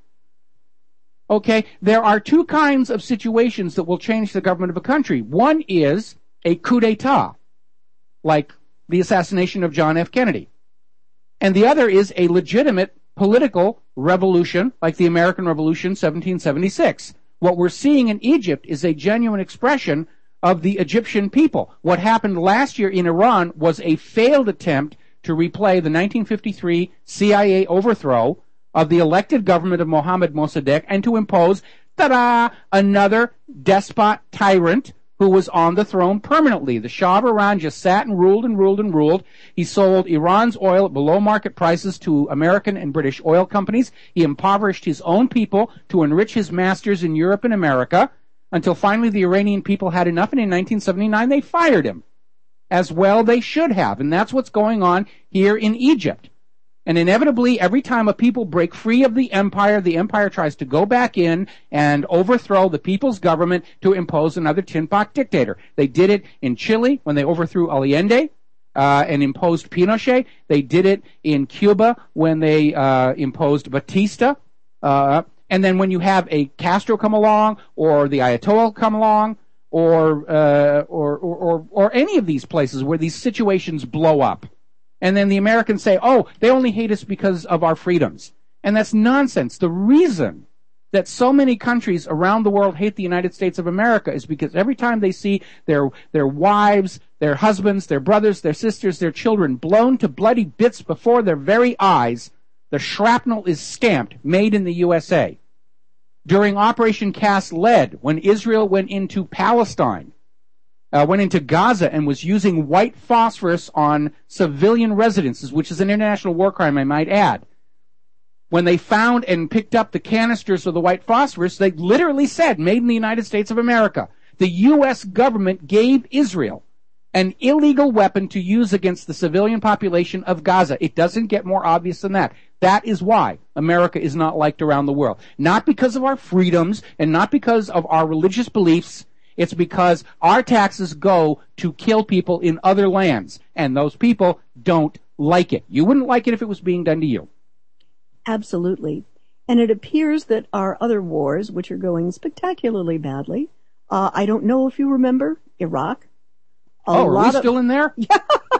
Okay, there are two kinds of situations that will change the government of a country. One is a coup d'etat, like the assassination of John F. Kennedy. And the other is a legitimate political revolution, like the American Revolution seventeen seventy-six. What we're seeing in Egypt is a genuine expression of the Egyptian people. What happened last year in Iran was a failed attempt to replay the nineteen fifty-three C I A overthrow of the elected government of Mohammad Mossadegh and to impose, ta-da, another despot tyrant who was on the throne permanently. The Shah of Iran just sat and ruled and ruled and ruled. He sold Iran's oil at below market prices to American and British oil companies. He impoverished his own people to enrich his masters in Europe and America until finally the Iranian people had enough, and in nineteen seventy-nine they fired him. As well they should have, and that's what's going on here in Egypt. And inevitably, every time a people break free of the empire, the empire tries to go back in and overthrow the people's government to impose another tin pot dictator. They did it in Chile when they overthrew Allende uh, and imposed Pinochet. They did it in Cuba when they uh, imposed Batista. Uh, and then when you have a Castro come along or the Ayatollah come along or, uh, or, or, or, or any of these places where these situations blow up. And then the Americans say, oh, they only hate us because of our freedoms. And that's nonsense. The reason that so many countries around the world hate the United States of America is because every time they see their, their wives, their husbands, their brothers, their sisters, their children blown to bloody bits before their very eyes, the shrapnel is stamped, made in the U S A. During Operation Cast Lead, when Israel went into Palestine, Uh, went into Gaza and was using white phosphorus on civilian residences, which is an international war crime, I might add. When they found and picked up the canisters of the white phosphorus, they literally said, made in the United States of America. The U S government gave Israel an illegal weapon to use against the civilian population of Gaza. It doesn't get more obvious than that. That is why America is not liked around the world. Not because of our freedoms and not because of our religious beliefs. It's because our taxes go to kill people in other lands, and those people don't like it. You wouldn't like it if it was being done to you. Absolutely. And it appears that our other wars, which are going spectacularly badly, uh, I don't know if you remember Iraq. A oh, are we of, still in there? Yeah.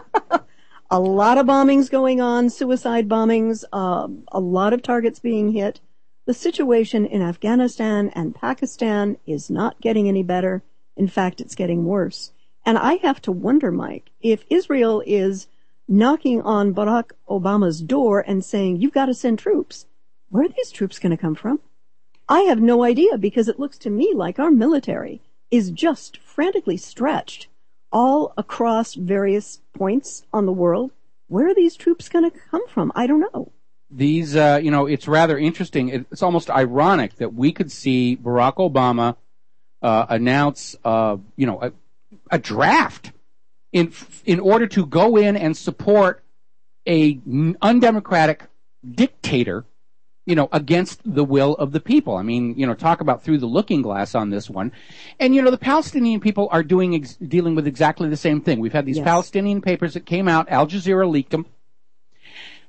A lot of bombings going on, suicide bombings, uh, a lot of targets being hit. The situation in Afghanistan and Pakistan is not getting any better. In fact, it's getting worse. And I have to wonder, Mike, if Israel is knocking on Barack Obama's door and saying, you've got to send troops, where are these troops going to come from? I have no idea, because it looks to me like our military is just frantically stretched all across various points on the world. Where are these troops going to come from? I don't know. These, uh, you know, it's rather interesting. It's almost ironic that we could see Barack Obama uh, announce, uh, you know, a, a draft in in order to go in and support a undemocratic dictator, you know, against the will of the people. I mean, you know, talk about through the looking glass on this one. And, you know, the Palestinian people are doing ex- dealing with exactly the same thing. We've had these yes. Palestinian papers that came out. Al Jazeera leaked them.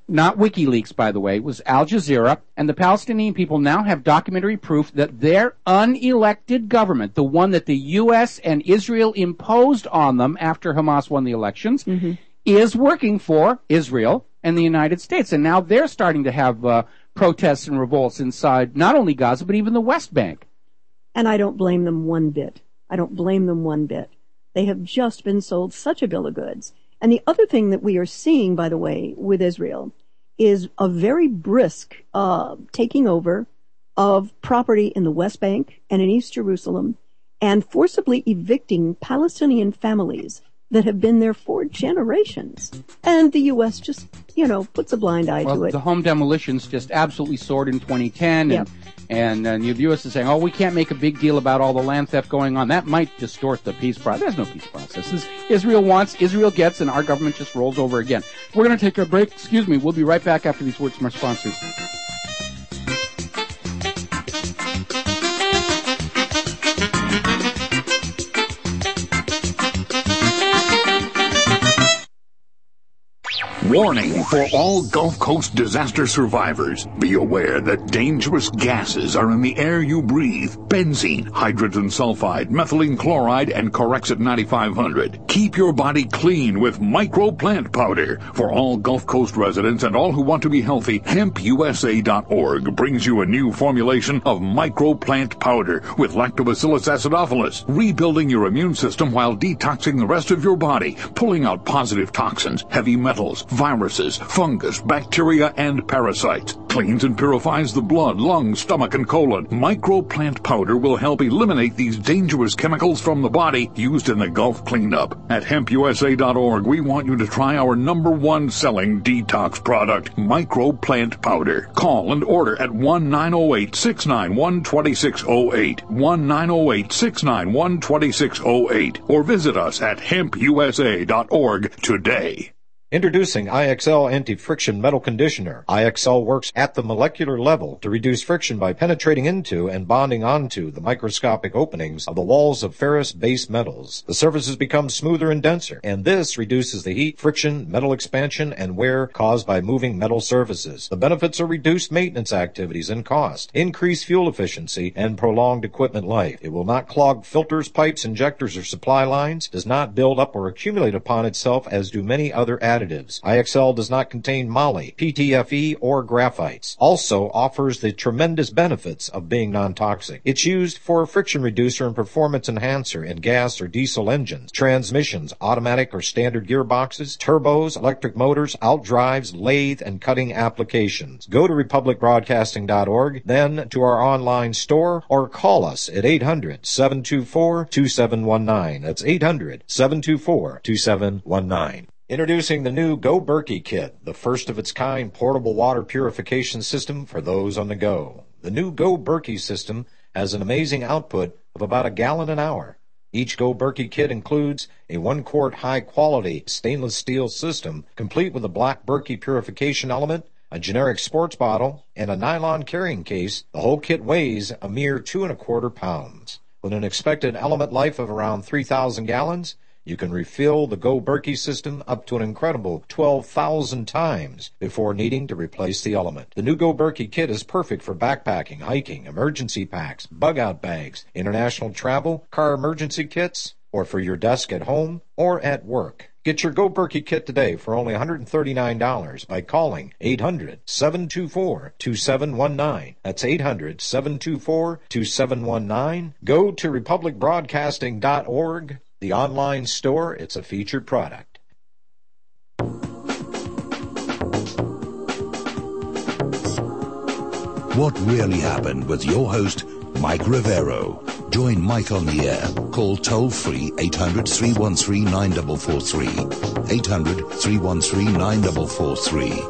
not WikiLeaks, by the way, it was Al Jazeera, and the Palestinian people now have documentary proof that their unelected government, the one that the U S and Israel imposed on them after Hamas won the elections, mm-hmm. is working for Israel and the United States. And now they're starting to have uh, protests and revolts inside not only Gaza, but even the West Bank. And I don't blame them one bit. I don't blame them one bit. They have just been sold such a bill of goods. And the other thing that we are seeing, by the way, with Israel is a very brisk uh, taking over of property in the West Bank and in East Jerusalem and forcibly evicting Palestinian families that have been there for generations. And the U S just, you know, puts a blind eye well, to it. The home demolitions just absolutely soared in twenty ten. Yep. And, and, and the U S is saying, oh, we can't make a big deal about all the land theft going on. That might distort the peace process. There's no peace process. This Israel wants, Israel gets, and our government just rolls over again. We're going to take a break. Excuse me. We'll be right back after these words from our sponsors. Warning for all Gulf Coast disaster survivors. Be aware that dangerous gases are in the air you breathe. Benzene, hydrogen sulfide, methylene chloride, and Corexit ninety-five hundred. Keep your body clean with Micro Plant Powder. For all Gulf Coast residents and all who want to be healthy, hemp U S A dot org brings you a new formulation of Micro Plant Powder with Lactobacillus acidophilus, rebuilding your immune system while detoxing the rest of your body, pulling out positive toxins, heavy metals, viruses, fungus, bacteria, and parasites. Cleans and purifies the blood, lungs, stomach, and colon. Micro Plant Powder will help eliminate these dangerous chemicals from the body used in the Gulf cleanup. At hemp U S A dot org, we want you to try our number one selling detox product, Micro Plant Powder. Call and order at one nine zero eight, six nine one, two six zero eight, one nine zero eight, six nine one, two six zero eight, or visit us at hemp U S A dot org today. Introducing I X L Anti-Friction Metal Conditioner. I X L works at the molecular level to reduce friction by penetrating into and bonding onto the microscopic openings of the walls of ferrous-based metals. The surfaces become smoother and denser, and this reduces the heat, friction, metal expansion, and wear caused by moving metal surfaces. The benefits are reduced maintenance activities and cost, increased fuel efficiency, and prolonged equipment life. It will not clog filters, pipes, injectors, or supply lines, does not build up or accumulate upon itself as do many other additives. Additives. I X L does not contain moly, P T F E, or graphites. Also offers the tremendous benefits of being non-toxic. It's used for a friction reducer and performance enhancer in gas or diesel engines, transmissions, automatic or standard gearboxes, turbos, electric motors, outdrives, lathe, and cutting applications. Go to republic broadcasting dot org, then to our online store, or call us at eight hundred, seven two four, two seven one nine. That's eight hundred, seven two four, two seven one nine. Introducing the new Go Berkey Kit, the first of its kind portable water purification system for those on the go. The new Go Berkey system has an amazing output of about a gallon an hour. Each Go Berkey kit includes a one-quart high-quality stainless steel system, complete with a black Berkey purification element, a generic sports bottle, and a nylon carrying case. The whole kit weighs a mere two and a quarter pounds. With an expected element life of around three thousand gallons, you can refill the Go Berkey system up to an incredible twelve thousand times before needing to replace the element. The new Go Berkey kit is perfect for backpacking, hiking, emergency packs, bug-out bags, international travel, car emergency kits, or for your desk at home or at work. Get your Go Berkey kit today for only one hundred thirty-nine dollars by calling eight hundred, seven two four, two seven one nine. That's eight hundred, seven two four, two seven one nine. Go to republic broadcasting dot org. The online store, it's a featured product. What really happened with your host, Mike Rivero. Join Mike on the air. Call toll-free eight hundred, three one three, nine four four three. eight hundred, three one three, nine four four three.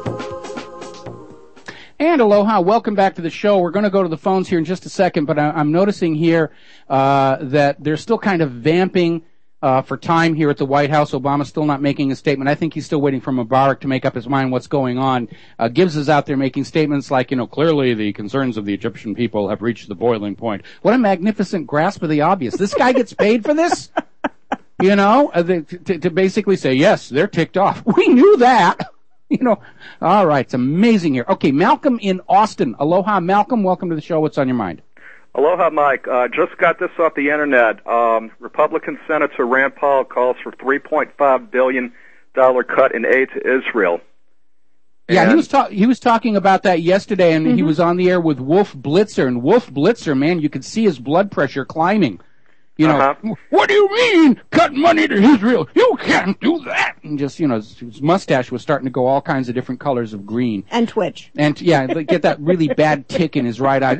And aloha, welcome back to the show. We're going to go to the phones here in just a second, but I, I'm noticing here uh, that they're still kind of vamping Uh, for time here at the White House. Obama's still not making a statement. I think he's still waiting for Mubarak to make up his mind what's going on. Uh, Gibbs is out there making statements like, you know, clearly the concerns of the Egyptian people have reached the boiling point. What a magnificent grasp of the obvious. This guy gets paid for this? You know, uh, the, to, to basically say, yes, they're ticked off. We knew that. You know, all right, it's amazing here. Okay, Malcolm in Austin. Aloha, Malcolm. Welcome to the show. What's on your mind? Aloha, Mike. Uh, just got this off the internet. Um, Republican Senator Rand Paul calls for three point five billion dollars cut in aid to Israel. Yeah, And he was ta- he was talking about that yesterday, and Mm-hmm. he was on the air with Wolf Blitzer, and Wolf Blitzer, man, you could see his blood pressure climbing. You know, Uh-huh. what do you mean, cut money to Israel? You can't do that. And just, you know, his, his mustache was starting to go all kinds of different colors of green. And twitch. And, yeah, like, get that really bad tick in his right eye.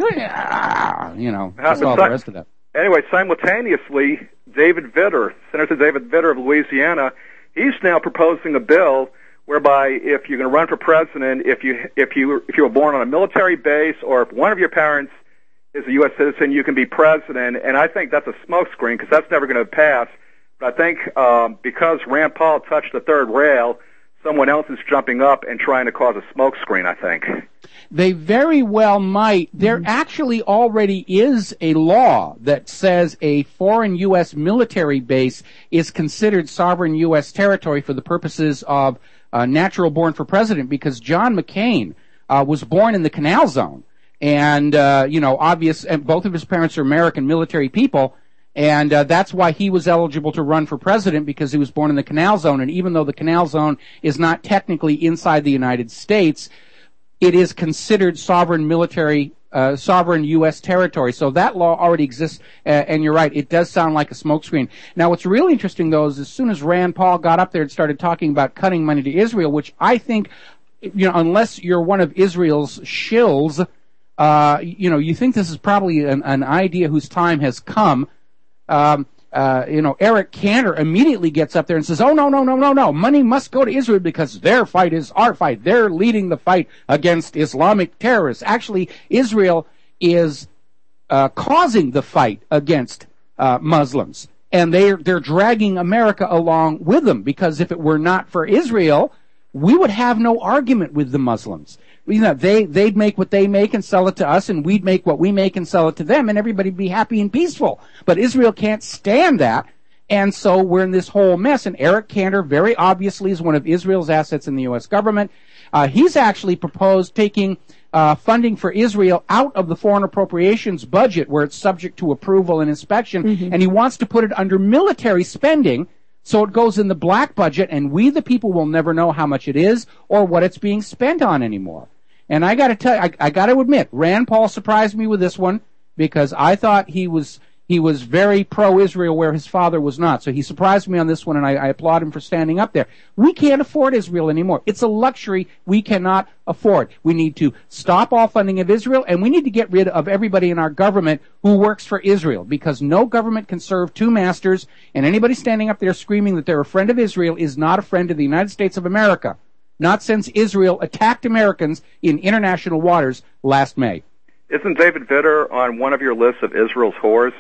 You know, just all the rest of that. Anyway, simultaneously, David Vitter, Senator David Vitter of Louisiana, he's now proposing a bill whereby if you're going to run for president, if you if you if you were born on a military base or if one of your parents is a U S citizen, you can be president. And I think that's a smokescreen because that's never going to pass. But I think um, because Rand Paul touched the third rail, someone else is jumping up and trying to cause a smokescreen, I think. They very well might. There actually already is a law that says a foreign U S military base is considered sovereign U S territory for the purposes of uh, natural born for president, because John McCain uh, was born in the Canal Zone. And, uh, you know, obvious, and both of his parents are American military people, and uh, that's why he was eligible to run for president, because he was born in the Canal Zone. And even though the Canal Zone is not technically inside the United States, it is considered sovereign military, uh, sovereign U S territory. So that law already exists, uh, and you're right, it does sound like a smokescreen. Now, what's really interesting, though, is as soon as Rand Paul got up there and started talking about cutting money to Israel, which I think, you know, unless you're one of Israel's shills, uh, you know, you think this is probably an, an idea whose time has come. Um, uh, you know, Eric Cantor immediately gets up there and says, oh, no, no, no, no, no, money must go to Israel because their fight is our fight. They're leading the fight against Islamic terrorists. Actually, Israel is uh, causing the fight against uh, Muslims, and they're, they're dragging America along with them, because if it were not for Israel, we would have no argument with the Muslims. You know, they, they'd make what they make and sell it to us, and we'd make what we make and sell it to them, and everybody'd be happy and peaceful. But Israel can't stand that, and so we're in this whole mess. And Eric Cantor very obviously is one of Israel's assets in the U S government. Uh, he's actually proposed taking uh, funding for Israel out of the foreign appropriations budget, where it's subject to approval and inspection, Mm-hmm. and he wants to put it under military spending, so it goes in the black budget, and we, the people, will never know how much it is or what it's being spent on anymore. And I got to tell you, I, I got to admit, Rand Paul surprised me with this one, because I thought he was he was very pro-Israel where his father was not. So he surprised me on this one, and I, I applaud him for standing up there. We can't afford Israel anymore. It's a luxury we cannot afford. We need to stop all funding of Israel, and we need to get rid of everybody in our government who works for Israel, because no government can serve two masters, and anybody standing up there screaming that they're a friend of Israel is not a friend of the United States of America. Not since Israel attacked Americans in international waters last May. Isn't David Vitter on one of your lists of Israel's whores?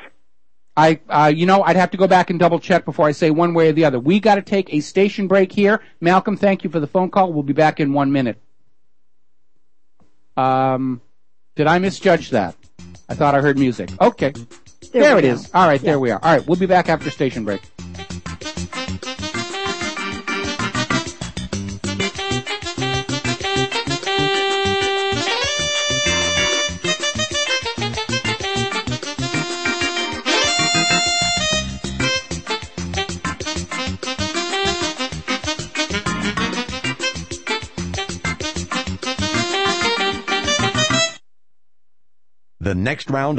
I, uh, you know, I'd have to go back and double check before I say one way or the other. We got to take a station break here. Malcolm, thank you for the phone call. We'll be back in one minute. Um, did I misjudge that? I thought I heard music. Okay. There, there it go. is. All right, yeah. There we are. All right, we'll be back after station break. The next round